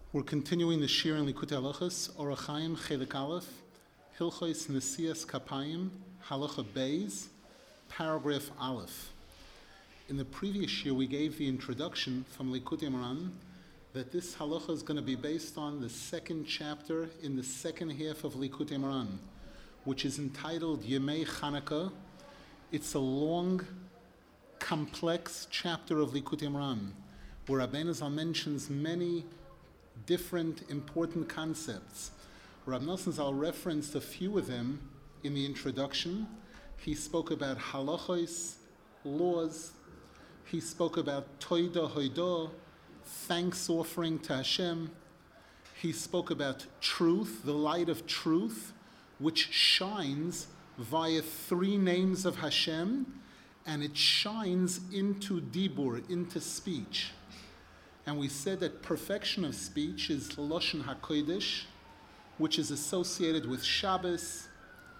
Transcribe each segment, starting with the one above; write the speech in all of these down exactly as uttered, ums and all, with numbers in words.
We're continuing the Shir in Likutei Halachos, Orach Chaim Chelik Aleph, Hilchos Nesias Kapayim, Halacha Beis, paragraph Aleph. In the previous year, we gave the introduction from Likutei Moharan that this halacha is going to be based on the second chapter in the second half of Likutei Moharan, which is entitled Yemei Chanukah. It's a long, complex chapter of Likutei Moharan, where Rabbeinu Zal mentions many different important concepts. Rab Nosson Zal referenced a few of them in the introduction. He spoke about halachos, laws. He spoke about toida hoidah, thanks offering to Hashem. He spoke about truth, the light of truth, which shines via three names of Hashem, and it shines into dibur, into speech. And we said that perfection of speech is Lashon HaKodesh, which is associated with Shabbos.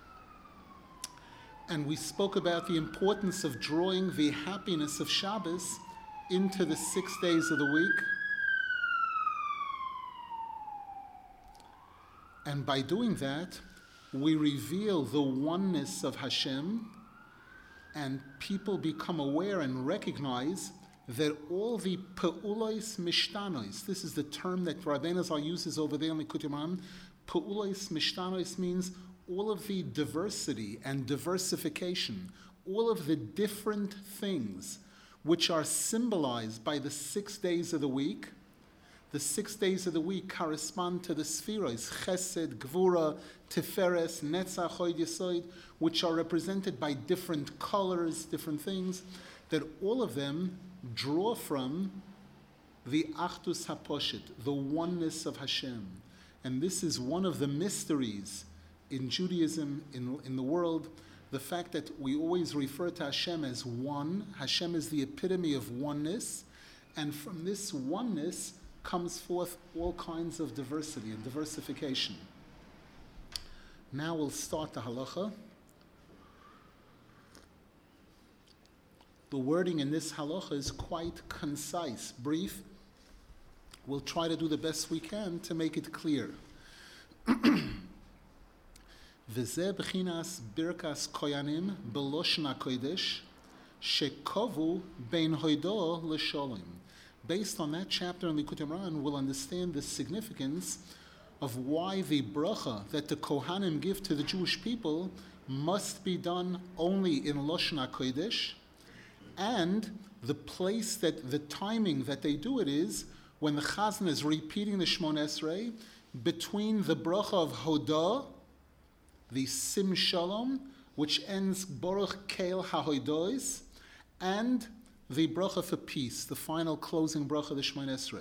And we spoke about the importance of drawing the happiness of Shabbos into the six days of the week. And by doing that, we reveal the oneness of Hashem, and people become aware and recognize that all the pe'ulos mishtanos, this is the term that Rabbeinu Zal uses over there in Likutei Moharan, pe'ulos mishtanos means all of the diversity and diversification, all of the different things which are symbolized by the six days of the week. The six days of the week correspond to the spheros, Chesed, Gvura, Tiferes, Netzach, Hod Yesod, which are represented by different colors, different things, that all of them draw from the Achdus HaPoshit, the oneness of Hashem. And this is one of the mysteries in Judaism, in, in the world, the fact that we always refer to Hashem as one. Hashem is the epitome of oneness, and from this oneness comes forth all kinds of diversity and diversification. Now we'll start the halacha. The wording in this halacha is quite concise, brief. We'll try to do the best we can to make it clear. V'zeh b'chinas birkas koyanim b'loshon HaKodesh shekovu bein hoidah l'sholem. Based on that chapter in Likutei Moharan, we'll understand the significance of why the bracha that the Kohanim give to the Jewish people must be done only in Lashon HaKodesh, and the place that, the timing that they do it is when the Chazan is repeating the Shmona Esrei between the bracha of Hodah, the Sim Shalom, which ends Baruch Keil HaHodos, and the bracha for peace, the final closing bracha of the Shmona Esrei.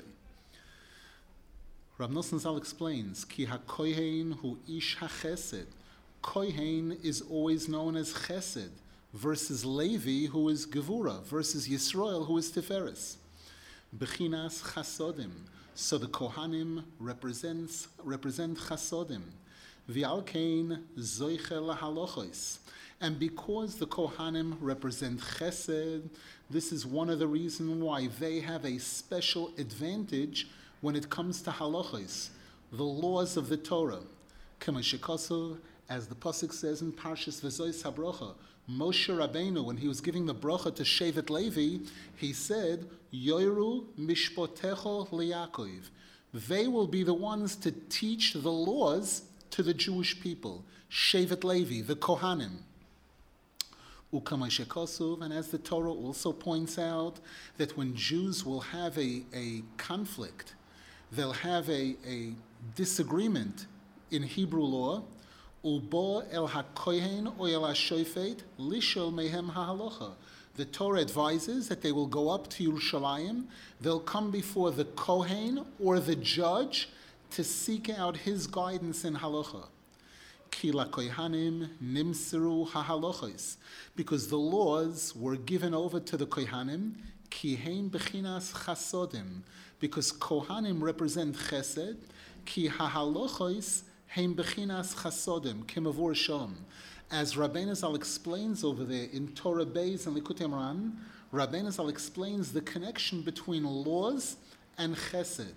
Rab Nosson Zal explains, Ki HaKohen hu ish HaChesed. Kohen is always known as Chesed, versus Levi, who is Gevura, versus Yisrael, who is Tiferes. Bechinas Chasodim. So the Kohanim represents represent Chasodim. V'alkein Zoichel Halachos. And because the Kohanim represent Chesed, this is one of the reasons why they have a special advantage when it comes to halachos, the laws of the Torah. K'ma shekosov, as the pasuk says in Parshas V'zois HaBrocha, Moshe Rabbeinu, when he was giving the bracha to Shevet Levi, he said, Yoru mishpotecho liYakov. They will be the ones to teach the laws to the Jewish people. Shevet Levi, the Kohanim. Ukama shekosov, and as the Torah also points out, that when Jews will have a, a conflict, they'll have a, a disagreement in Hebrew law, Ubo el hakohen or el hashofet lishol mehem hahalacha. The Torah advises that they will go up to Yerushalayim, they'll come before the kohen or the judge to seek out his guidance in halacha. Ki lakohanim nimseru hahalachos, because the laws were given over to the kohanim, ki hein bechinas chasodim, because kohanim represent chesed, ki hahalachos hein bechinas chasodim, kimavur shalom. As Rabbeinu Zal explains over there in Torah Beis and Likutei Moharan, Rabbeinu Zal explains the connection between laws and chesed.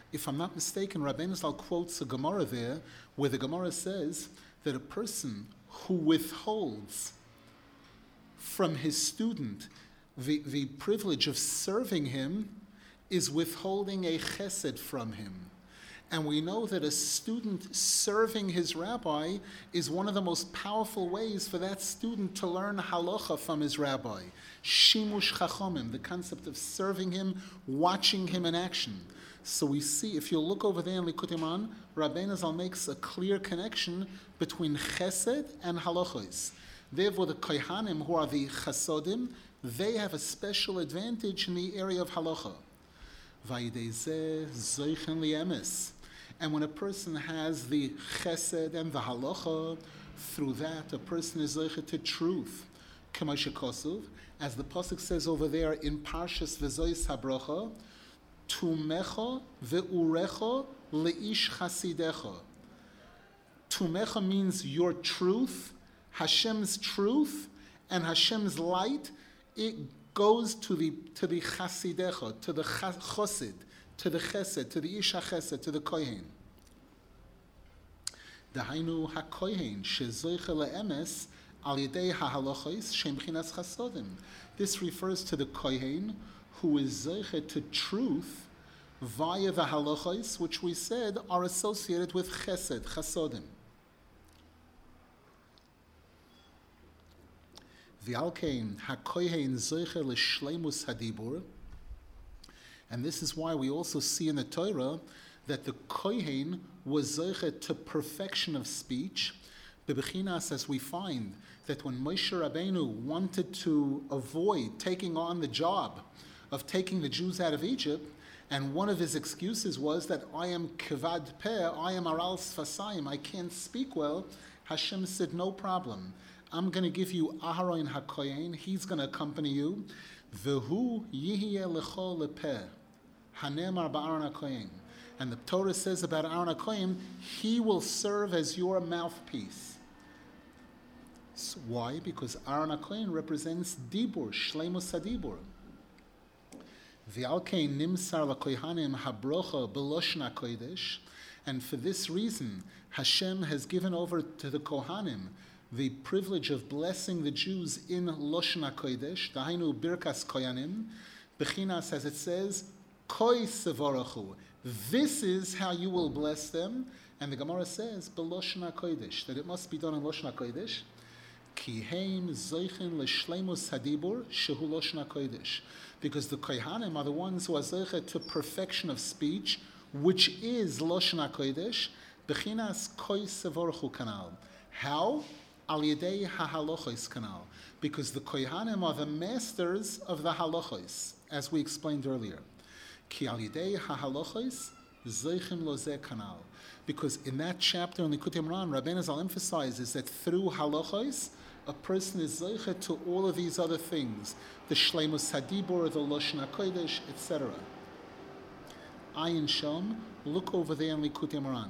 If I'm not mistaken, Rabbeinu Zal quotes a Gemara there where the Gemara says that a person who withholds from his student the, the privilege of serving him is withholding a chesed from him. And we know that a student serving his rabbi is one of the most powerful ways for that student to learn halacha from his rabbi. Shimush chachomim, the concept of serving him, watching him in action. So we see, if you look over there in Likutei Moharan, Rabbeinu Zal makes a clear connection between chesed and halachos. Therefore, the kohanim, who are the chasodim, they have a special advantage in the area of halacha. Vayidei zeh zoichen liemes. And when a person has the chesed and the halacha, through that a person is zoichet to truth. K'moshe kosuv, as the pasuk says over there in Parshas V'zois Habrocha, Tumecha ve'urecha leish chasidecha. Tumecha means your truth, Hashem's truth, and Hashem's light. It goes to the to the chasidecha, to the chosid, to the chesed, to the ish chesed, to the kohen. Dahainu hakohen shezoiche leemes al yedei hahalachos shem bchinas chasodim. This refers to the kohen who is zoiche to truth via the halachos, which we said are associated with chesed, chasodim. V'alkein hakohen zoiche l'shleimus hadibur. And this is why we also see in the Torah that the kohen was zoiche to perfection of speech. Bebechinas, as we find that when Moshe Rabbeinu wanted to avoid taking on the job of taking the Jews out of Egypt, and one of his excuses was that I am kevad peh, I am aral sfasayim, I can't speak well, Hashem said, no problem. I'm going to give you Aharon HaKohen, he's going to accompany you. V'hu yihye lecho lepeh, hanemar ba'aron HaKohen. And the Torah says about Aaron HaKohen, he will serve as your mouthpiece. So why? Because Aaron HaKohen represents Dibur, Shleimus HaDibur. V'alkein nimsar l'kohanim habrocha b'loshna kodesh. And for this reason, Hashem has given over to the Kohanim the privilege of blessing the Jews in Loshna Kodesh, Dahainu Birkas Koyanim, Bechinas, as it says, Koi Sevorachu. This is how you will bless them. And the Gemara says, Beloshna Kodesh, that it must be done in Loshna Kodesh. Ki heim zoichen l'shleimus hadibur shehu Loshna Kodesh. Because the Kohanim are the ones who are zoichet to perfection of speech, which is Loshna Kodesh, Bechinas Koi Sevorachu Kanal. How? Al Yedei HaHalochos Kanal. Because the Kohanim are the masters of the halachos, as we explained earlier. Ki Al Yedei HaHalochos Zoichim Lozeh Kanal. Because in that chapter in Likutei Moharan, Rabbeinu Zal emphasizes that through halachos, a person is zoichet to all of these other things, the Shleimus Hadibur, the Loshna Kodesh, et cetera. Ayin Shom, look over there in Likutei Moharan.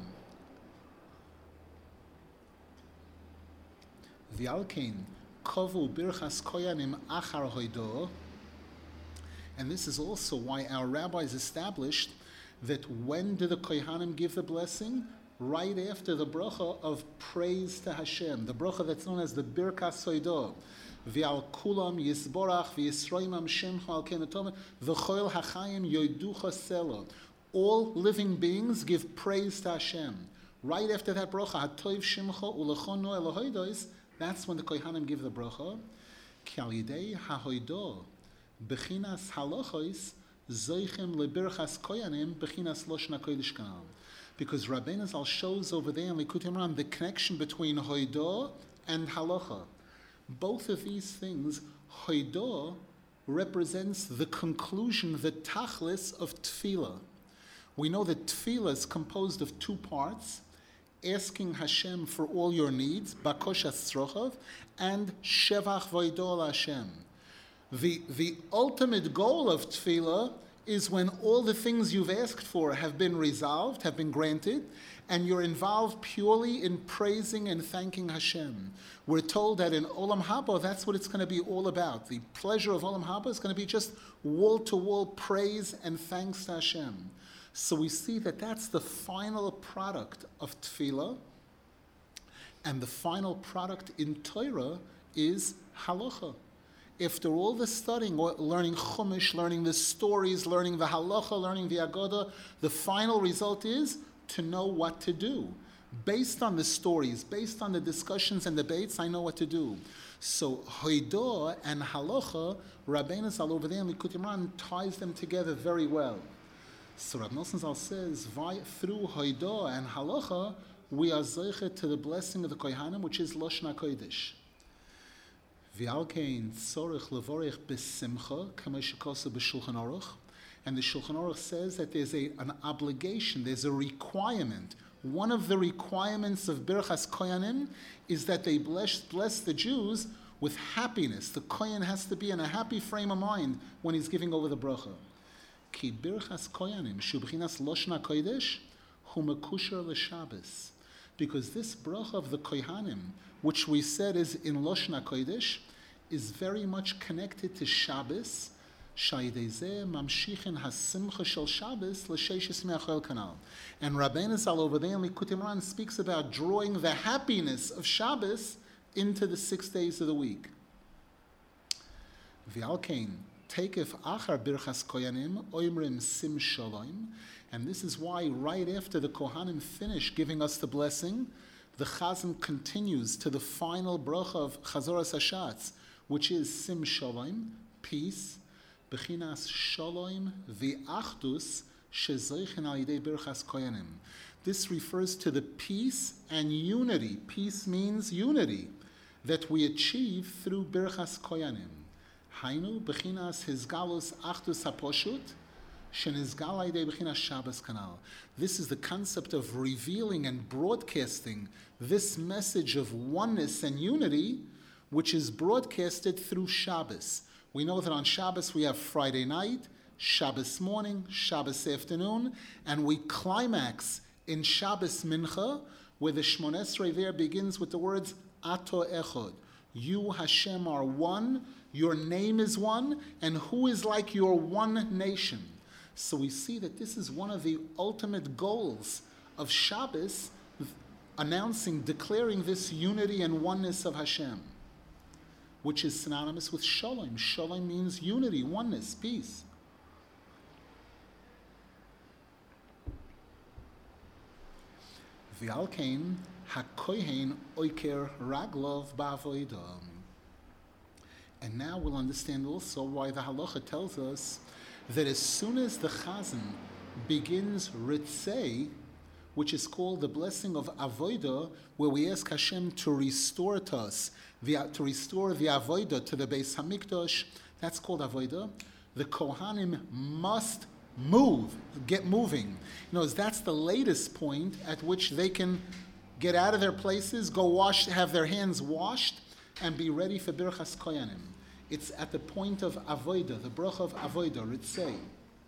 V'alkein kovu birchas koyanim achar hoido. And this is also why our rabbis established that when do the kohanim give the blessing? Right after the bracha of praise to Hashem, the bracha that's known as the birkas hoido. V'al kulam yisborach v'yisroimam shemcha al kenatom v'choil hachayim yoiducha selo. All living beings give praise to Hashem. Right after that bracha, hatoiv shemcha ulechon no elohoidos. That's when the Kohanim give the bracha. Ki al yidei hahoido bechinas halachos zoichem lebirchas koyanim bechinas loshna kodesh kanal. Because Rabbeinu Zal shows over there in Likutei Moharan the connection between hoido and halacha. Both of these things, hoido represents the conclusion, the tachlis of tefillah. We know that tefillah is composed of two parts: asking Hashem for all your needs, bakosha tzrochav, and shevach voidol Hashem. The, the ultimate goal of tefillah is when all the things you've asked for have been resolved, have been granted, and you're involved purely in praising and thanking Hashem. We're told that in Olam Haba, that's what it's going to be all about. The pleasure of Olam Haba is going to be just wall-to-wall praise and thanks to Hashem. So we see that that's the final product of tefillah, and the final product in Torah is halacha. After all the studying, learning Chumash, learning the stories, learning the halacha, learning the Agoda, the final result is to know what to do. Based on the stories, based on the discussions and debates, I know what to do. So Hoidah and halacha, Rabbeinu Zal over there in Likutei Moharan ties them together very well. So Rav Nosson Zal says, through Hoidah and halacha, we are zeicher to the blessing of the Kohanim, which is Lashon HaKodesh. V'alkein tzorich levorech b'simcha, kama shekosa b'Shulchan Aruch. And the Shulchan Aruch says that there's a, an obligation, there's a requirement. One of the requirements of Birchas Kohanim is that they bless, bless the Jews with happiness. The Kohen has to be in a happy frame of mind when he's giving over the bracha. Ki Birchas Kohanim shu b'chinas Lashon HaKodesh hu mekusher l'Shabbos. Because this bracha of the Kohanim, which we said is in Lashon HaKodesh, is very much connected to Shabbos. Shaydezeh mamshichin hasimcha shel Shabbos l'sheishes me'achol kanal. And Rabbeinu Zal over there in Likutei Moharan speaks about drawing the happiness of Shabbos into the six days of the week. V'alkein takef achar birchas koyanim oimrim sim shalom. And this is why right after the Kohanim finish giving us the blessing, the Chazan continues to the final bracha of Chazoras Hashatz, which is sim shalom, peace, bechinas shalom v'achdus shezoichen al yidei birchas koyanim. This refers to the peace and unity. Peace means unity that we achieve through birchas koyanim. Hainu bechinas hizgalus achdus haposhut shenizgal al yidei bechinas Shabbos kanal. This is the concept of revealing and broadcasting this message of oneness and unity, which is broadcasted through Shabbos. We know that on Shabbos we have Friday night, Shabbos morning, Shabbos afternoon, and we climax in Shabbos Mincha, where the Shmoneh Esrei there begins with the words Ato Echad. You, Hashem, are one, your name is one, and who is like your one nation? So we see that this is one of the ultimate goals of Shabbos, announcing, declaring this unity and oneness of Hashem, which is synonymous with Shalom. Shalom means unity, oneness, peace. V'alkein hakohen oiker raglov ba'avodah. And now we'll understand also why the halacha tells us that as soon as the Chazan begins Ritzei, which is called the blessing of Avodah, where we ask Hashem to restore to us, the, to restore the Avodah to the Beis Hamikdash, that's called Avodah. The Kohanim must move, get moving. You know, that's the latest point at which they can get out of their places, go wash, have their hands washed, and be ready for Birchas Kohanim. It's at the point of Avodah, the bracha of Avodah, Ritzei.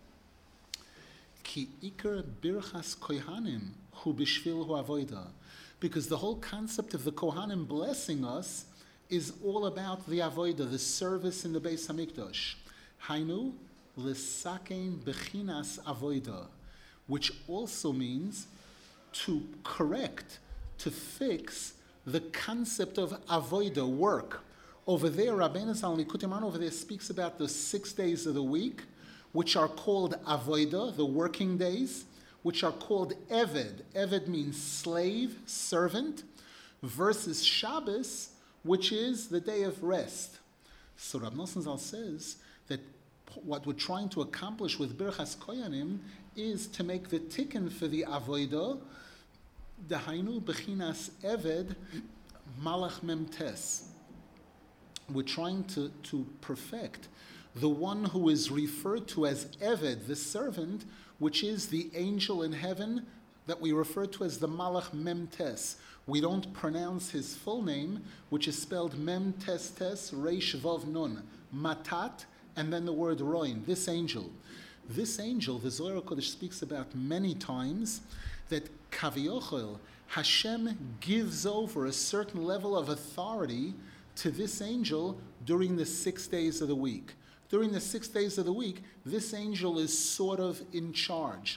Ki ikar birchas kohanim hu b'shvil hu avodah, because the whole concept of the Kohanim blessing us is all about the avodah, the service in the Beis Hamikdash. Hainu l'sakein bechinas avodah, which also means to correct, to fix the concept of avodah, work. Over there, Rabbeinu Zal Likutei Moharan over there speaks about the six days of the week, which are called avodah, the working days, which are called eved. Eved means slave, servant, versus Shabbos, which is the day of rest. So Rav Nosson Zal says that what we're trying to accomplish with Birchas Kohanim is to make the tikkun for the avodah, Dahainu bechinas eved malach memtes. We're trying to, to perfect the one who is referred to as Eved, the servant, which is the angel in heaven that we refer to as the Malach Memtes. We don't pronounce his full name, which is spelled Mem Tes Tes Reish Vav Nun, Matat, and then the word Roin, this angel. This angel, the Zohar HaKodesh speaks about many times, that Kaviochel, Hashem gives over a certain level of authority to this angel during the six days of the week. During the six days of the week, this angel is sort of in charge.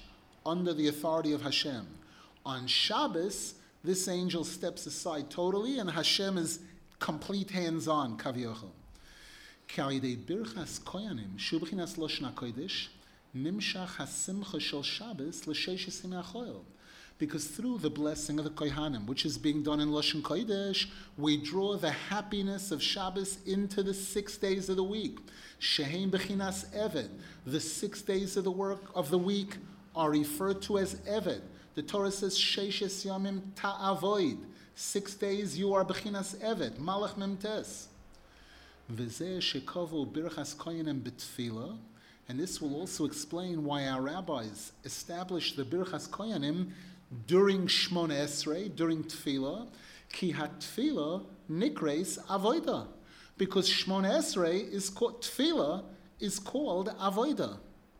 under the authority of Hashem. On Shabbos, this angel steps aside totally, and Hashem is complete hands-on, kaviyachol. K'alidei birchas koyanim, shu b'chinas loshna kodesh, nimshach hasimcha shel Shabbos l'sheish yimei hachoil. Because through the blessing of the Kohanim, which is being done in Lashon Kodesh, we draw the happiness of Shabbos into the six days of the week. Sheheim Bechinas Eved. The six days of the work of the week are referred to as Eved. The Torah says, Sheishes Yamim Ta'avoid. Six days you are Bechinas Eved. Malach Memtes. V'zeh shekovu birchas koyanim b'tfila. And this will also explain why our rabbis established the birchas koyanim during Shmona Esrei, during Tefillah, ki ha-Tefillah nikreis avoida, because Shmona Esrei is called Tefillah is called avoida.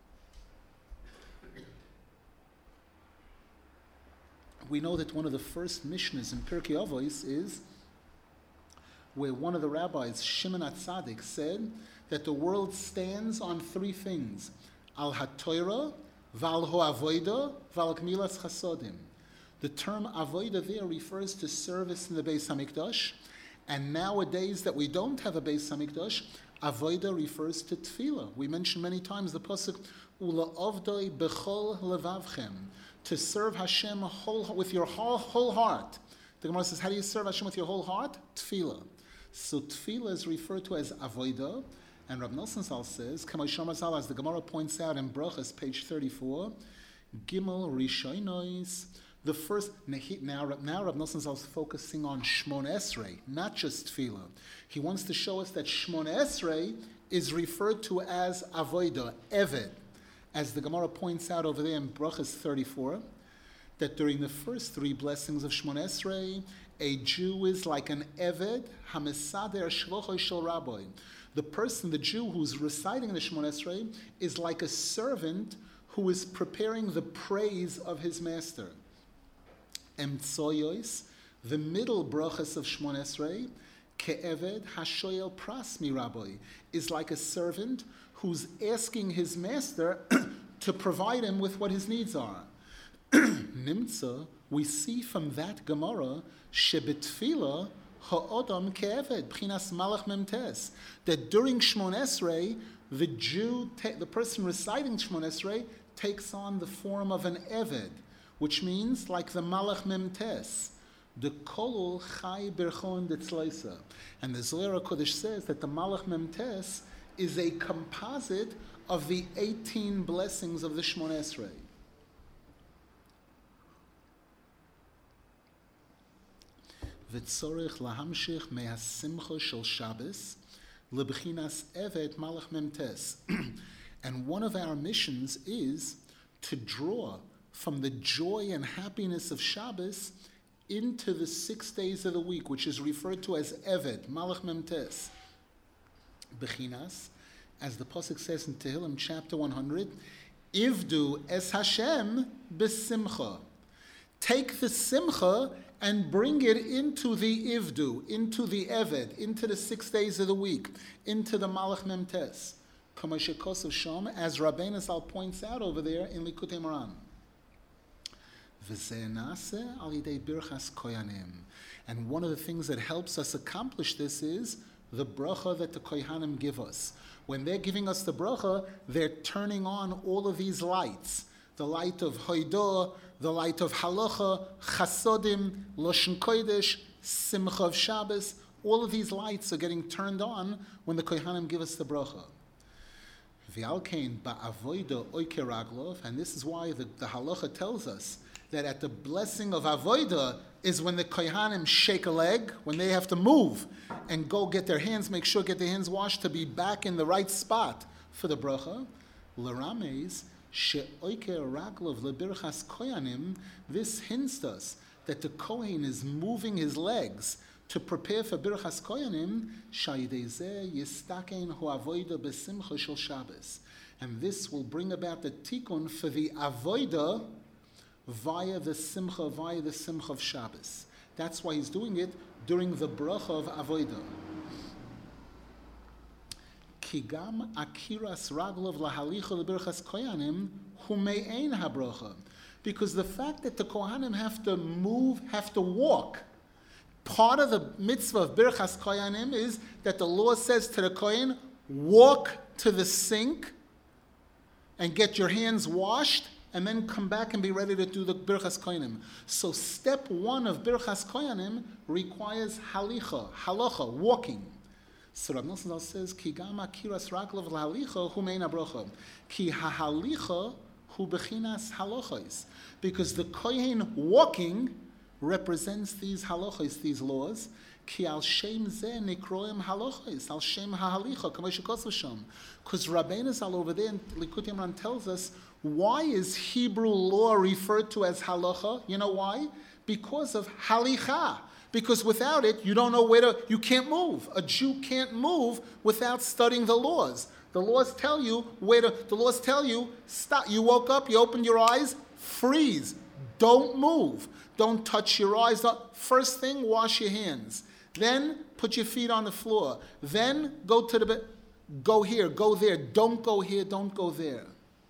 We know that one of the first Mishnahs in Pirkei Avos is where one of the rabbis, Shimon HaTzadik, said that the world stands on three things: al ha-Torah, Val ho-avoida, val gmilas chasodim. The term avoida there refers to service in the Beis Hamikdash, and nowadays that we don't have a Beis Hamikdash, avoida refers to tefillah. We mentioned many times the pasuk ula avdoi bechol levavchem, to serve Hashem whole, with your whole, whole heart. The Gemara says, how do you serve Hashem with your whole heart? Tefillah. So tefillah is referred to as avoida. And Rav Nosson Zal says, as the Gemara points out in Brachas, page thirty-four, Gimel Rishonos, the first, now, now Rav Nosson Zal is focusing on Shmon Esrei, not just Tefillah. He wants to show us that Shmon Esrei is referred to as Avoida, Eved, as the Gemara points out over there in Brachas thirty-four, that during the first three blessings of Shmon Esrei, a Jew is like an Eved, Hamesader Shlocho Shel Rabbi. The person, the Jew who's reciting the Shemon Esrei, is like a servant who is preparing the praise of his master. Emtsoyos, the middle brachas of Shemon Esrei, Ke'eved hashoyel pras mi rabbi, is like a servant who's asking his master to provide him with what his needs are. Nimtza, we see from that Gemara, shebetfila ha'odam ke'eved, b'chinas malach memtes, that during Shmon Esrei, the Jew, ta- the person reciting Shmon Esrei, takes on the form of an eved, which means like the malach memtes, the kolul chai berchon detzleisa. And the Zohar HaKodesh says that the malach memtes is a composite of the eighteen blessings of the Shmon Esrei. V'tzorich lahamshich mehasimcha shel Shabbos lebchinas evet malach memtes. And one of our missions is to draw from the joy and happiness of Shabbos into the six days of the week, which is referred to as evet malach memtes. Bechinas, as the pasuk says in Tehillim chapter one hundred, Ivdu es Hashem besimcha. Take the simcha and bring it into the Ivdu, into the Eved, into the six days of the week, into the Malach Memtes. Kamashekos of Shom, as Rabbeinu Zal points out over there in Likutei Moran. V'zenase al yidei birchas koyanim. And one of the things that helps us accomplish this is the bracha that the Kohanim give us. When they're giving us the bracha, they're turning on all of these lights. The light of Hoidah, the light of Halacha, Chasodim, Loshen Kodesh, Simcha of Shabbos. All of these lights are getting turned on when the Kohanim give us the bracha. V'alkein ba'avoida oike raglov, and this is why the, the Halacha tells us that at the blessing of Avoida is when the Kohanim shake a leg, when they have to move and go get their hands, make sure get their hands washed to be back in the right spot for the bracha. L'rameis she'oike raglov lebirchas koyanim. This hints us that the Kohen is moving his legs to prepare for birchas koyanim. Sha'idei zeh yistakein hu avoida besimcha shel Shabbos, and this will bring about the tikkun for the avoida via the simcha, via the simcha of Shabbos. That's why he's doing it during the bracha of avoida. Kigam akiras raglov lahalicha lebirchas koyanim hu me'ein habrocha. Because the fact that the Kohanim have to move, have to walk, part of the mitzvah of birchas koyanim is that the law says to the kohen, walk to the sink and get your hands washed, and then come back and be ready to do the birchas koyanim. So step one of birchas koyanim requires halicha, halacha, walking. So Rav Nosson says, Ki gam akiras raglov lahalicha hu mein abrocha. Ki hahalicha hu bechinas halachos. Because the kohen walking represents these halachos, these laws. Ki al shem zeh nikroim halachos, al shem hahalicha, kamo shekosv sham. Because Rabbeinu Zal over there in Likutei Moharan tells us, why is Hebrew law referred to as halacha? You know why? Because of halicha. Because without it, you don't know where to, you can't move. A Jew can't move without studying the laws. The laws tell you where to, the laws tell you, stop. You woke up, you opened your eyes, freeze. Don't move. Don't touch your eyes. First thing, wash your hands. Then put your feet on the floor. Then go to the bed. Go here, go there. Don't go here, don't go there.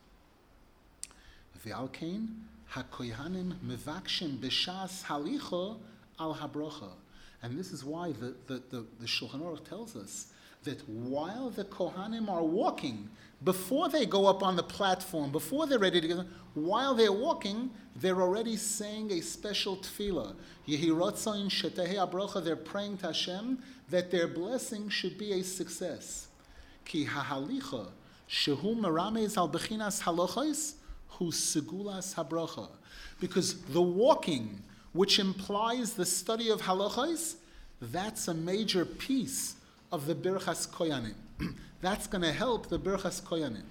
V'alkein hakohanim mevakshim b'shas halicha al habrocha. And this is why the, the, the, the Shulchan Aruch tells us that while the Kohanim are walking, before they go up on the platform, before they're ready to go, while they're walking, they're already saying a special tefillah. Yehi rotzain shetehei habrocha, they're praying to Hashem that their blessing should be a success. Ki hahalicha shehu meramez al bechinas halachos hu segulas habrocha. Because the walking, which implies the study of halachos, that's a major piece of the birchas koyanim. That's going to help the birchas koyanim.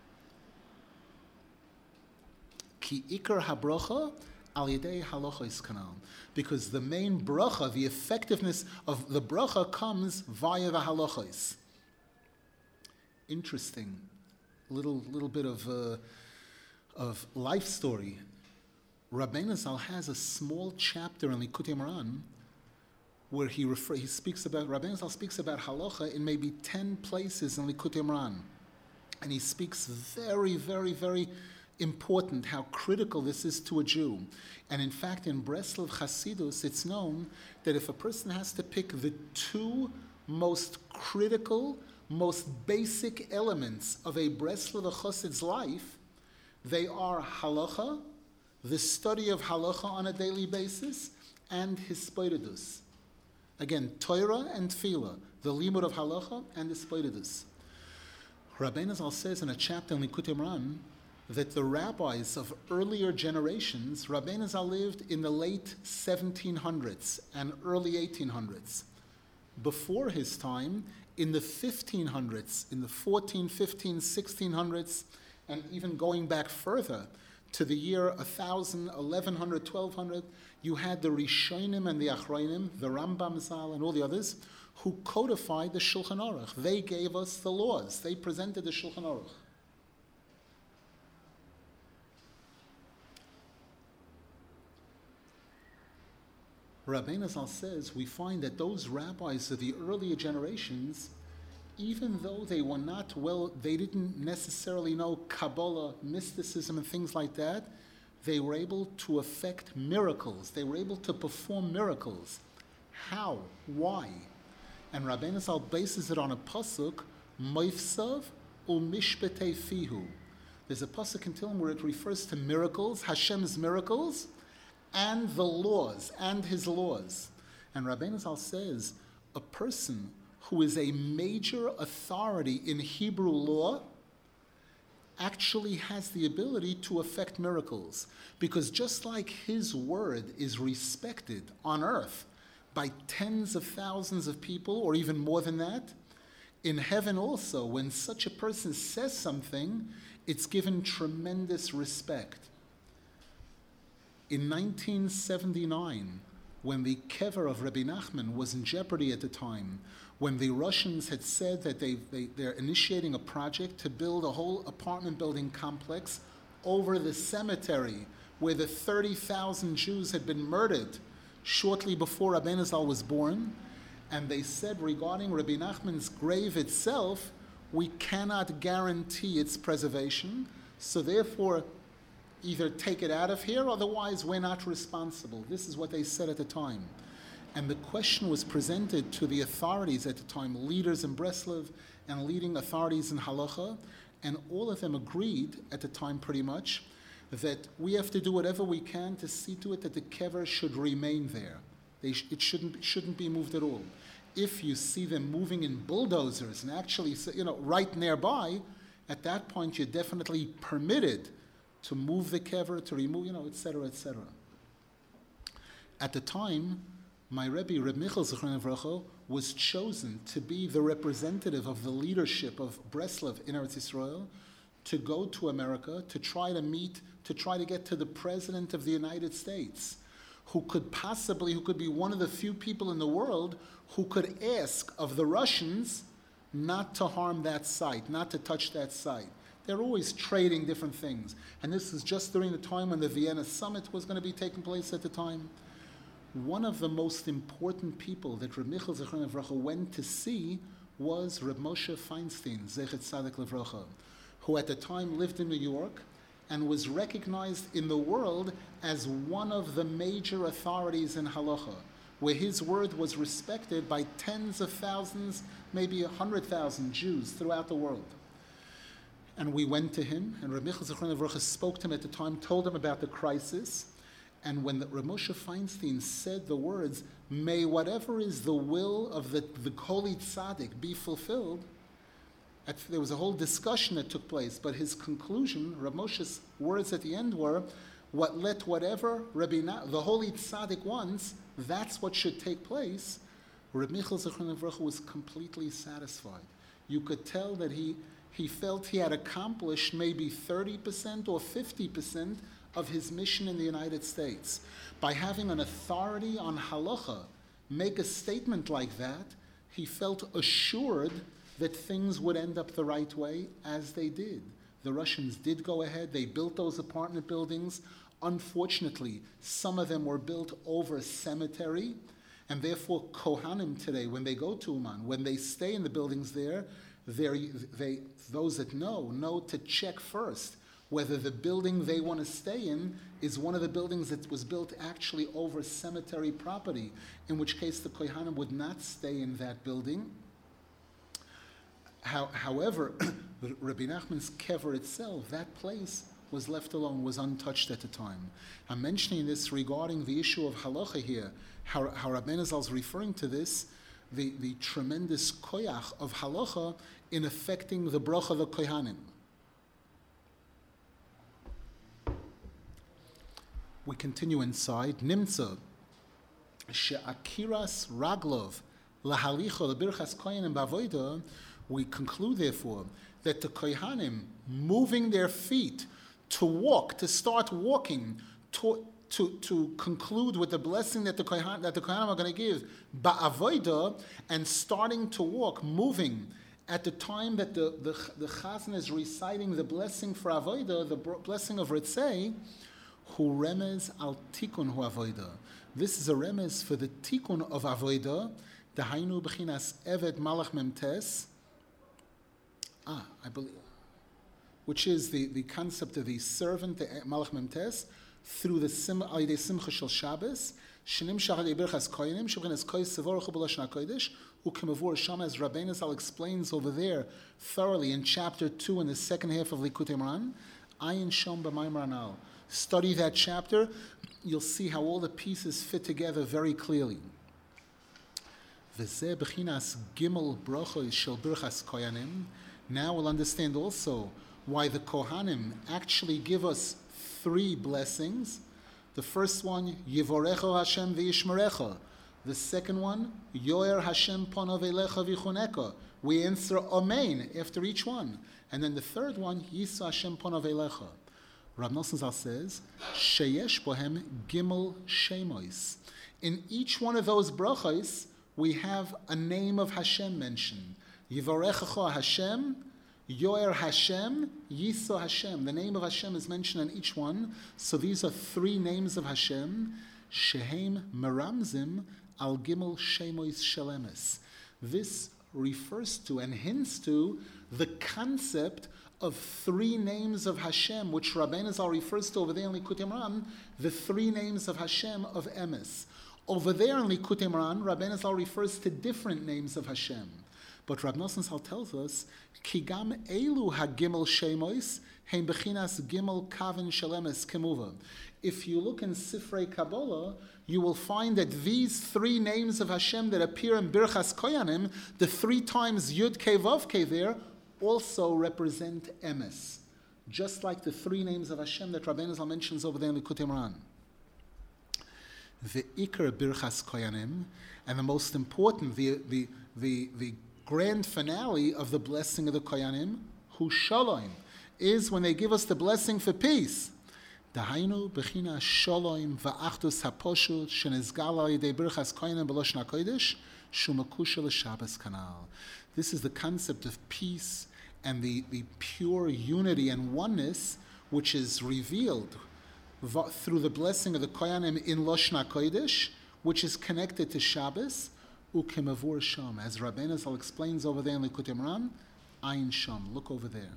Ki ikar habrocha al yedei halachos kanal. Because the main bracha, the effectiveness of the bracha comes via the halachos. Interesting, little little bit of uh, of life story. Rabbeinu Zal has a small chapter in Likutei Moharan where he refer, he speaks about Rabbeinu Zal speaks about halacha in maybe ten places in Likutei Moharan, and he speaks very, very, very important how critical this is to a Jew. And in fact, in Breslov Chasidus, it's known that if a person has to pick the two most critical, most basic elements of a Breslov Chassid's life, they are halacha, the study of halacha on a daily basis, and hispoidus. Again, Torah and Tefillah, the limud of halacha and hispoidus. Rabbeinu Zal says in a chapter in Likutei Moharan that the rabbis of earlier generations, Rabbeinu Zal lived in the late seventeen hundreds and early eighteen hundreds. Before his time, in the fifteen hundreds, in the fourteen, fifteen, sixteen hundreds, and even going back further to the year one thousand, eleven hundred, twelve hundred, you had the Rishonim and the Achronim, the Rambam Zal and all the others, who codified the Shulchan Aruch. They gave us the laws. They presented the Shulchan Aruch. Rabbeinu Zal says we find that those rabbis of the earlier generations, even though they were not well, they didn't necessarily know Kabbalah, mysticism, and things like that, they were able to effect miracles. They were able to perform miracles. How? Why? And Rabbeinu Zal bases it on a pasuk, Moifsav u'mishpetei fihu. There's a pasuk in Tehillim where it refers to miracles, Hashem's miracles, and the laws, and his laws. And Rabbeinu Zal says, a person who is a major authority in Hebrew law actually has the ability to effect miracles. Because just like his word is respected on earth by tens of thousands of people, or even more than that, in heaven also, when such a person says something, it's given tremendous respect. In nineteen seventy-nine, when the kever of Rabbi Nachman was in jeopardy at the time, when the Russians had said that they, they, they're initiating a project to build a whole apartment building complex over the cemetery where the thirty thousand Jews had been murdered shortly before Rabbeinu Zal was born, and they said regarding Rabbi Nachman's grave itself, we cannot guarantee its preservation, so therefore either take it out of here, otherwise we're not responsible. This is what they said at the time. And the question was presented to the authorities at the time, leaders in Breslov and leading authorities in Halacha, and all of them agreed at the time pretty much that we have to do whatever we can to see to it that the kever should remain there. They sh- it shouldn't, shouldn't be moved at all. If you see them moving in bulldozers and actually, you know, right nearby, at that point you're definitely permitted to move the kever, to remove, you know, et cetera, et cetera. At the time, my Rebbe, Reb Michal Zichron Livracha, was chosen to be the representative of the leadership of Breslov in Eretz Yisrael to go to America to try to meet, to try to get to the President of the United States, who could possibly, who could be one of the few people in the world who could ask of the Russians not to harm that site, not to touch that site. They're always trading different things. And this is just during the time when the Vienna summit was going to be taking place at the time. One of the most important people that Reb Michal Zichron Livracha went to see was Reb Moshe Feinstein, Zechet Tzadik Livracha, who at the time lived in New York and was recognized in the world as one of the major authorities in halacha, where his word was respected by tens of thousands, maybe a hundred thousand Jews throughout the world. And we went to him, and Reb Michal Zichron Livracha spoke to him at the time, told him about the crisis. And when the, Reb Moshe Feinstein said the words, "May whatever is the will of the, the Holy Tzaddik be fulfilled," at, there was a whole discussion that took place. But his conclusion, Reb Moshe's words at the end were, "What let whatever Rebbe Na, the Holy Tzaddik wants, that's what should take place." Reb Michal Zichron Livracha was completely satisfied. You could tell that he he felt he had accomplished maybe thirty percent or fifty percent of his mission in the United States. By having an authority on halacha make a statement like that, he felt assured that things would end up the right way, as they did. The Russians did go ahead, they built those apartment buildings. Unfortunately, some of them were built over a cemetery, and therefore Kohanim today, when they go to Uman, when they stay in the buildings there, they, those that know, know to check first whether the building they want to stay in is one of the buildings that was built actually over cemetery property, in which case the Kohanim would not stay in that building. How, however, Rabbi Nachman's kever itself, that place was left alone, was untouched at the time. I'm mentioning this regarding the issue of halacha here, how, how Rabbeinu Zal is referring to this, the, the tremendous koyach of halacha in affecting the bracha of the Kohanim. We continue inside. Nimtza she'akiras raglov lahalicha lebirchas kohanim bavoida. We conclude, therefore, that the kohanim moving their feet to walk, to start walking, to to, to conclude with the blessing that the kohanim that the kohanim are going to give ba'avoida, and starting to walk, moving at the time that the the, the chazan is reciting the blessing for avoida, the blessing of ritzei. Hu remez al tikun hu avoida. This is a remez for the tikun of avoida, the hainu b'chinas eved malach memtes. Ah, I believe, which is the, the concept of the servant, the malach memtes, through the sim al simcha shel Shabbos. Shenim shachad yibirchas koyanim shebchinas koy sevor chu b'lashon hakodesh ukemavur sham, as Rabbeinu Zal explains over there thoroughly in chapter two in the second half of Likutei Moharan. Ayin shom b'maimar anal. Study that chapter, you'll see how all the pieces fit together very clearly. V'zeh b'chinas gimel brachos shel birchas kohanim. Now we'll understand also why the Kohanim actually give us three blessings. The first one, Yivorecho Hashem v'yishmerecha. The second one, Yoer Hashem ponov elecha v'chuneka. We answer Amen after each one. And then the third one, Yisa Hashem ponov elecha. Rav Nosson Zal says, Sheyesh bohem gimel shemois. In each one of those brachos, we have a name of Hashem mentioned. Yivorechecha Hashem, Yoer Hashem, Yiso Hashem. The name of Hashem is mentioned in each one. So these are three names of Hashem. Shehem meramzim al gimel shemois shelemes. This refers to and hints to the concept of three names of Hashem, which Rabbeinu Zal refers to over there in Likutei Moharan, the three names of Hashem of Emes. Over there in Likutei Moharan, Rabbeinu Zal refers to different names of Hashem. But Rab Nosson Zal tells us, Ki gam elu hagimel shemois, hein bechinas gimel kaven shelemes kemuva. If you look in Sifrei Kabbalah, you will find that these three names of Hashem that appear in Birchas Koyanim, the three times Yud Kei Vav Kei there, also represent Emes. Just like the three names of Hashem that Rabbeinu Zal mentions over there in Likutei Moharan. The Ikar Birchas Koyanim, and the most important, the, the, the, the grand finale of the blessing of the Koyanim, Hu Shalom, is when they give us the blessing for peace. Dahainu bechina shalom va'achdus haposhut shenizgal al yedei birchas koyanim b'loshen hakodesh shumakusha l'Shabbos kanal. This is the concept of peace and the, the pure unity and oneness which is revealed va- through the blessing of the koyanim in Loshen HaKodesh, which is connected to Shabbos, ukemavur sham. As Rabbeinu Zal explains over there in Likutei Moharan, ayin sham. Look over there.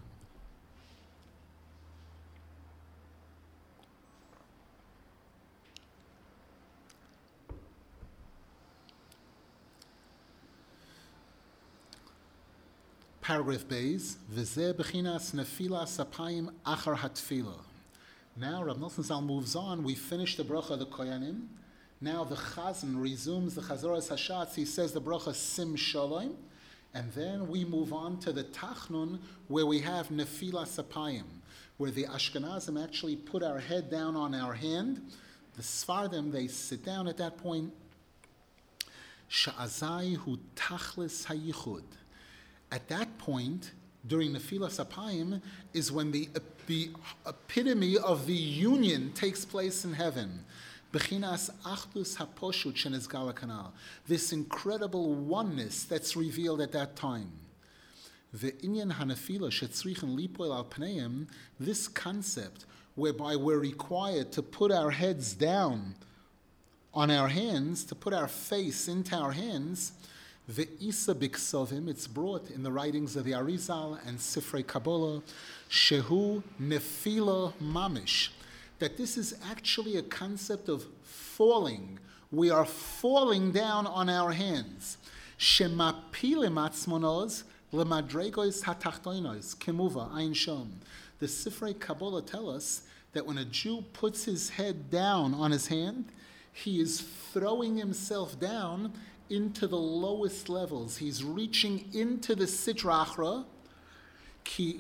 Paragraph Beis, V'zeh b'chinas nefila sapayim achar hatfila. Now Rav Nosson Zal moves on. We finished the bracha of the Koyanim. Now the Chazan resumes the Chazoras Hashatz. He says the bracha Sim Shalom. And then we move on to the Tachnun, where we have nefila sapayim, where the Ashkenazim actually put our head down on our hand. The Sfardim, they sit down at that point. Sha'azai hu tachlis hayichud. At that point, during Nefilas Apayim, is when the, uh, the epitome of the union takes place in heaven. Bechinas achdus haposhut shenizgal kanal. This incredible oneness that's revealed at that time. The inyan hanefila shetzrichen lipoil al pneim. This concept, whereby we're required to put our heads down on our hands, to put our face into our hands. The Isa Biksovim, it's brought in the writings of the Arizal and Sifrei Kabbalah, Shehu Nefila Mamish, that this is actually a concept of falling. We are falling down on our hands. Shemapilim atzmonos lemadregois hatachtoinos kemuva ein shom. The Sifrei Kabbalah tell us that when a Jew puts his head down on his hand, he is throwing himself down into the lowest levels. He's reaching into the Sitra Achra, ki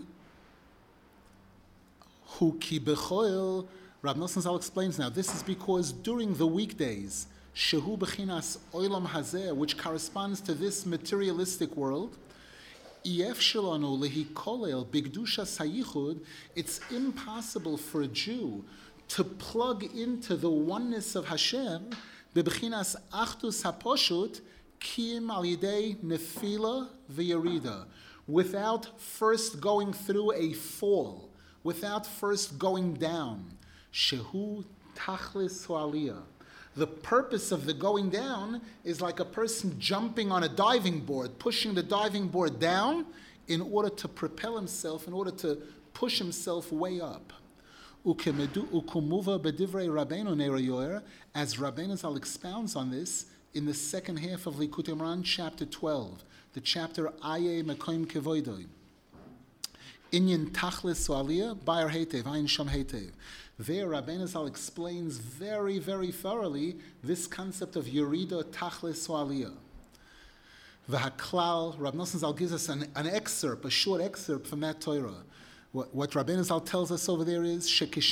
hu ki bechoil. Rav Nosson Zal explains now, this is because during the weekdays, shehu bechinas oilam hazeh, which corresponds to this materialistic world, ef shelanu lehi kolel bigdusha sayichud, it's impossible for a Jew to plug into the oneness of Hashem bebechinas achdus haposhut kim al yidei nefila v'yerida, without first going through a fall, without first going down. Shehu tachlis aliyah. The purpose of the going down is like a person jumping on a diving board, pushing the diving board down in order to propel himself, in order to push himself way up. Ukumuva bedivrei Rabbeinu Nerayoyer, as Rabbeinu Zal expounds on this in the second half of Likutei Moharan, chapter twelve, the chapter Aye Mekoim Kevoidoi. Inyan Tachlis Aliyah, Bayer Hetev, Ayin Sham Hetev. There, Rabbeinu Zal explains very, very thoroughly this concept of Yerida Tachlis Aliyah. V'haklal, Rab Nosson Zal gives us an, an excerpt, a short excerpt from that Torah. What, what Rabbeinu Zal tells us over there is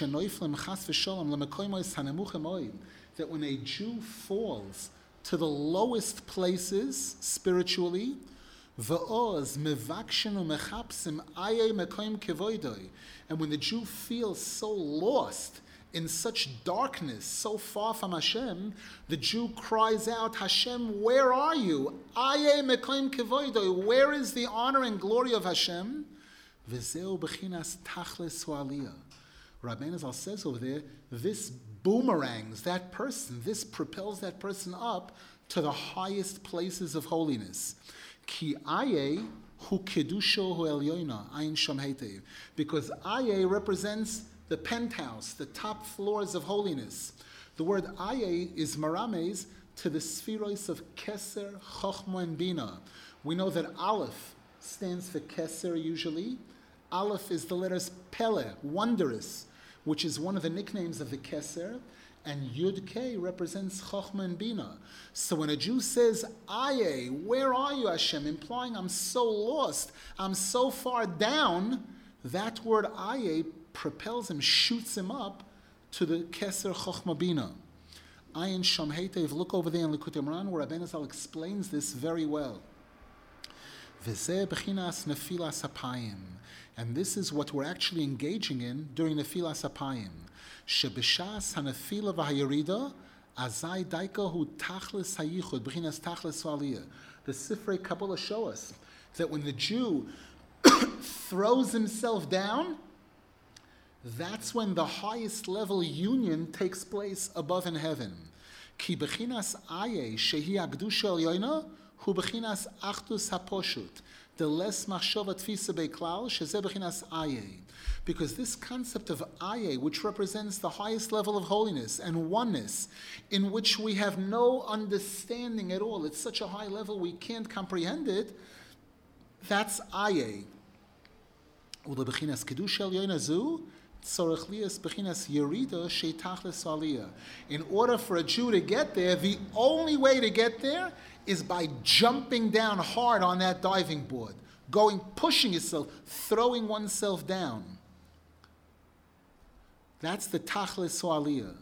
that when a Jew falls to the lowest places spiritually, and when the Jew feels so lost in such darkness, so far from Hashem, the Jew cries out, Hashem, where are you? Where is the honor and glory of Hashem? Rabbeinu Zal says over there, this boomerangs that person, this propels that person up to the highest places of holiness. Ki aye hu kedusho hu elyoina, ayin sham hetev. Because aye represents the penthouse, the top floors of holiness. The word aye is marames to the spheroids of Keser, Chochma, and Bina. We know that Aleph stands for Keser usually. Aleph is the letters Pele, wondrous, which is one of the nicknames of the Keser, and Yud K represents Chochma and Bina. So when a Jew says, Aye, where are you, Hashem, implying I'm so lost, I'm so far down, that word Aye propels him, shoots him up to the Keser, Chochma, Bina. Ayin Sham Heitev, look over there in Likutei Moharan, where Rabbeinu Zal explains this very well. V'zeh b'chinas nefilas hapayim. And this is what we're actually engaging in during nefilas hapayim. Sheb'shas hanefila v'hayerida, azai daika hu tachlis hayichud, b'chinas tachlis v'aliyah. The Sifrei Kabbalah show us that when the Jew throws himself down, that's when the highest level union takes place above in heaven. Ki bechinas aye shehi akdusha elyoina hu bechinas achdus haposhut. The less machshava tfisa beiklal sheze bechinas aye. Because this concept of aye, which represents the highest level of holiness and oneness, in which we have no understanding at all, it's such a high level we can't comprehend it, that's aye. Ule bechinas kedusha elyoina zu. In order for a Jew to get there, the only way to get there is by jumping down hard on that diving board, going, pushing yourself, throwing oneself down. That's the tachlis aliyah.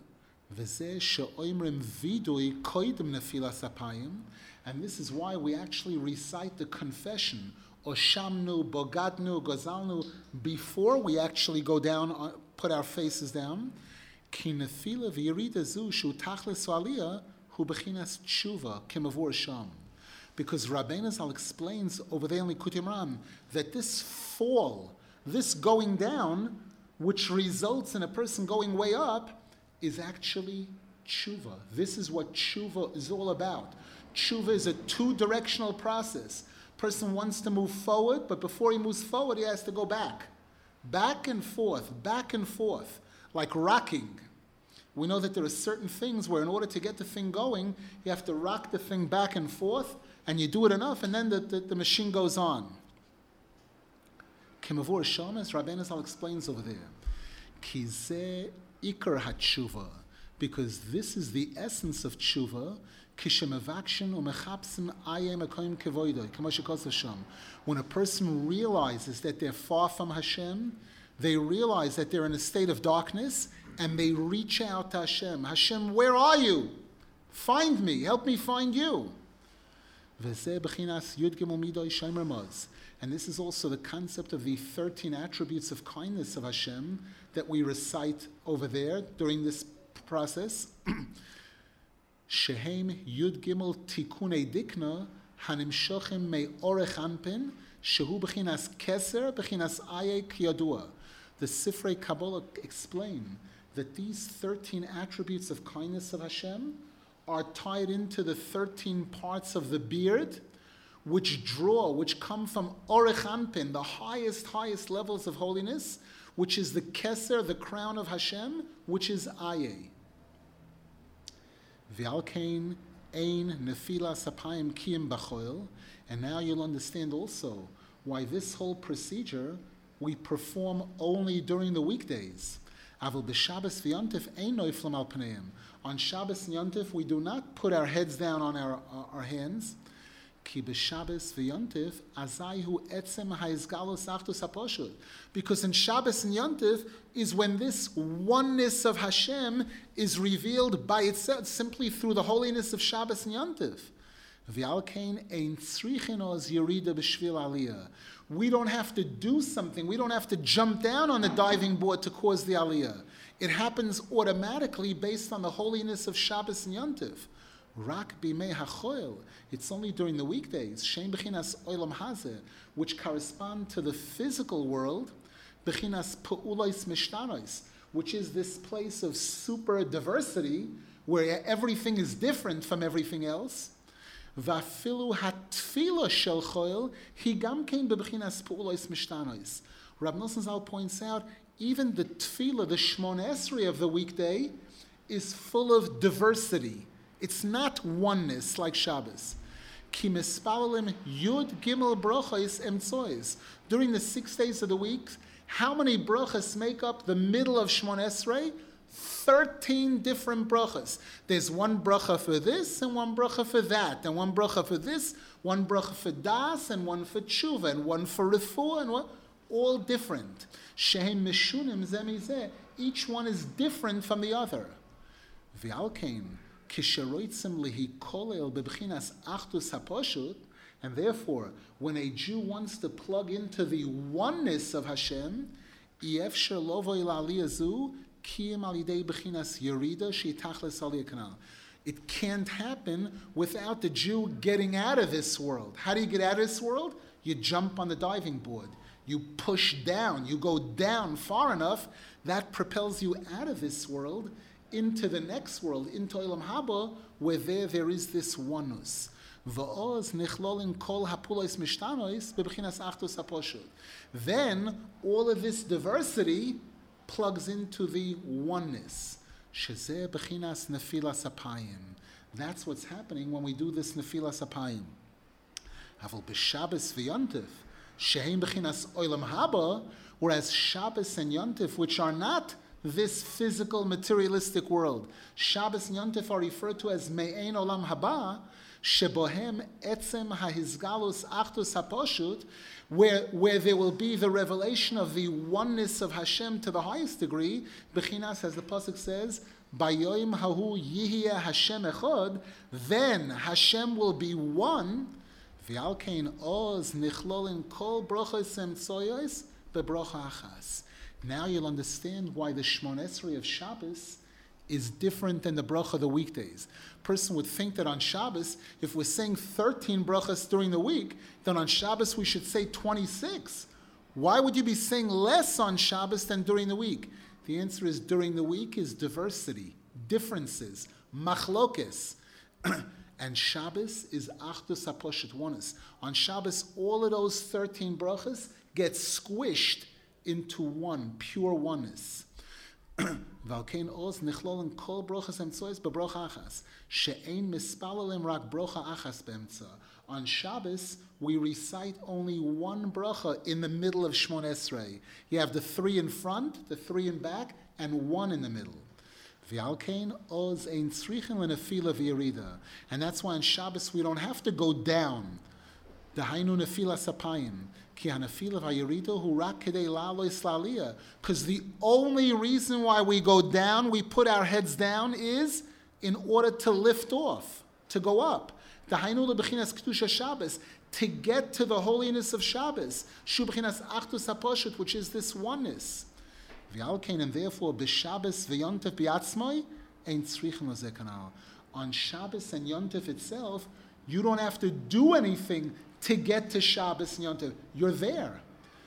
And this is why we actually recite the confession, Oshamnu, Bogadnu, Gozalnu, before we actually go down, put our faces down. Ki nefila v'yirida zu shu tachlis aliyah hu bechinas tshuva kemavur sham. Because Rabbeinu Zal explains over there in Likutei Moharan that this fall, this going down, which results in a person going way up, is actually tshuva. This is what tshuva is all about. Tshuva is a two-directional process. Person wants to move forward, but before he moves forward, he has to go back. Back and forth, back and forth, like rocking. We know that there are certain things where in order to get the thing going, you have to rock the thing back and forth, and you do it enough, and then the, the, the machine goes on. Kemavur Sham, as Rabbeinu Zal explains over there, Ki zeh ikar hatshuva, because this is the essence of tshuva, when a person realizes that they're far from Hashem, they realize that they're in a state of darkness, and they reach out to Hashem. Hashem, where are you? Find me. Help me find you. And this is also the concept of the thirteen attributes of kindness of Hashem that we recite over there during this process. Shehem Yud Gimel Tikunei Dikna Hanimshochem Me Orech Anpin Shehu Bechinas Keser Bechinas Aye Kiyadua. The Sifrei Kabbalah explain that these thirteen attributes of kindness of Hashem are tied into the thirteen parts of the beard, which draw, which come from Orech Anpin, the highest, highest levels of holiness, which is the Keser, the crown of Hashem, which is Aye. V'alkein ein nefila sapayim kiyim b'choil, and now you'll understand also why this whole procedure we perform only during the weekdays. Avol b'Shabbos v'Yontif ein noiflam al pneim. On Shabbos and Yontif we do not put our heads down on our uh, our hands. Ki b'Shabbos v'Yontif azayhu etzem ha'izgalus achdus haposhut. Because in Shabbos and Yontif is when this oneness of Hashem is revealed by itself, simply through the holiness of Shabbos and Yontif. V'alkein ein tzrichin oz yerida b'shvil aliyah. We don't have to do something. We don't have to jump down on the diving board to cause the aliyah. It happens automatically based on the holiness of Shabbos and Yontif. Rak b'mei hachoil. It's only during the weekdays, Shem b'chinas olam hazeh, which correspond to the physical world, b'chinas pe'ulois mishtanos, which is this place of super diversity, where everything is different from everything else. Vafilu hatfila shel choil, he gam kein bebchinas pu'ulos mishtanois. Rab Nosson Zal points out, even the tefillah, the Shmon Esrei of the weekday, is full of diversity. It's not oneness like Shabbos. Ki mispalalim yud gimel brachos emtsois. During the six days of the week, how many brachas make up the middle of Shmon Esrei? Thirteen different brachas. There's one bracha for this and one bracha for that, and one bracha for this, one bracha for das, and one for tshuva, and one for refuah, and what? All different. Shehem mishunim zemizeh. Each one is different from the other. V'alkein kisheroitzim lihi kolel bebchinas achdus haposhut. And therefore, when a Jew wants to plug into the oneness of Hashem, Yefsher lovo ilaliyazu kiyim alidei b'chinas yerida sheitachles aliyah kanal. It can't happen without the Jew getting out of this world. How do you get out of this world? You jump on the diving board. You push down. You go down far enough that propels you out of this world into the next world, into Olam Haba, where there there is this oneness. V'oz nichlolin kol hapulos mishtanois bebchinas achdus haposhut. Then all of this diversity plugs into the oneness. Shezeh b'chinas nefilas apayim. That's what's happening when we do this nefilas apayim. Aval b'Shabbos v'yontif shehem b'chinas olam haba. Whereas Shabbos and Yontif, which are not this physical materialistic world, Shabbos and Yontif are referred to as me'ein olam haba. Shebohem etzem hahizgalus achdus haposhut, where where there will be the revelation of the oneness of Hashem to the highest degree. Bechinas, as the pasuk says, Bayoim hahu yihya Hashem echad. Then Hashem will be one. V'alkein oz nichlolin kol brachos emtsoyos bebracha achas. Now you'll understand why the Shmon Esrei of Shabbos is different than the bracha of the weekdays. Person would think that on Shabbos, if we're saying thirteen brachas during the week, then on Shabbos we should say twenty-six. Why would you be saying less on Shabbos than during the week? The answer is during the week is diversity, differences, machlokes. And Shabbos is achdus haposhet oneness. On Shabbos, all of those thirteen brachas get squished into one, pure oneness. Valkein oz nichlolin kol brochas emtsois bebrocha achas she'ein mispalalim rak brocha achas beemtza. On Shabbos, we recite only one bracha in the middle of Shmon Esrei. You have the three in front, the three in back, and one in the middle. V'alkein oz ein tzrichin lenefila v'yerida. And that's why on Shabbos we don't have to go down. Dahainu nefila sapayim. Because the only reason why we go down, we put our heads down, is in order to lift off, to go up. To get to the holiness of Shabbos, which is this oneness. And therefore, on Shabbos and Yontif itself, you don't have to do anything to get to Shabbos and Yontif. You're there.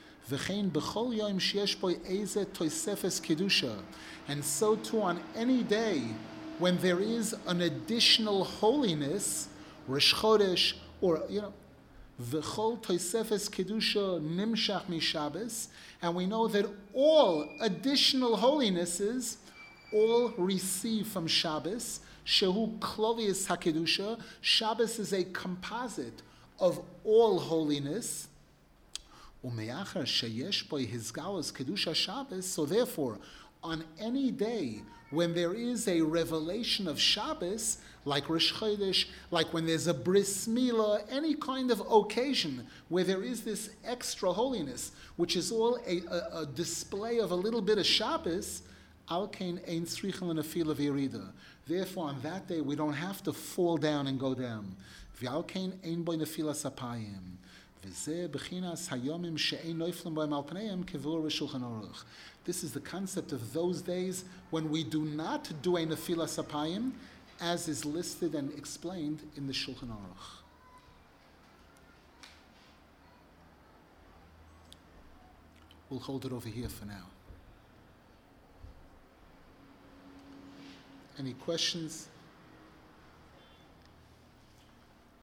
And so too on any day when there is an additional holiness, Rosh Chodesh, or, you know, V'chol toisefes kedusha nimshach mishabbos, and we know that all additional holinesses all receive from Shabbos. Shehu klovius hakedusha. Shabbos is a composite of all holiness. Umeachar sheyesh bo hizgalus kedusha Shabbos. So therefore, on any day when there is a revelation of Shabbos, like Rosh Chodesh, like when there's a bris milah, any kind of occasion where there is this extra holiness, which is all a, a, a display of a little bit of Shabbos, alkein ein tzrichen lenefila v'yerida. Therefore, on that day, we don't have to fall down and go down. V'alkein ein boi nefila sapayim. V'zeh b'chinas hayomim she'ein noiflim boim al pneiim kevur v'shulchan aruch. This is the concept of those days when we do not do a nefila sapayim, as is listed and explained in the Shulchan Aruch. We'll hold it over here for now. Any questions?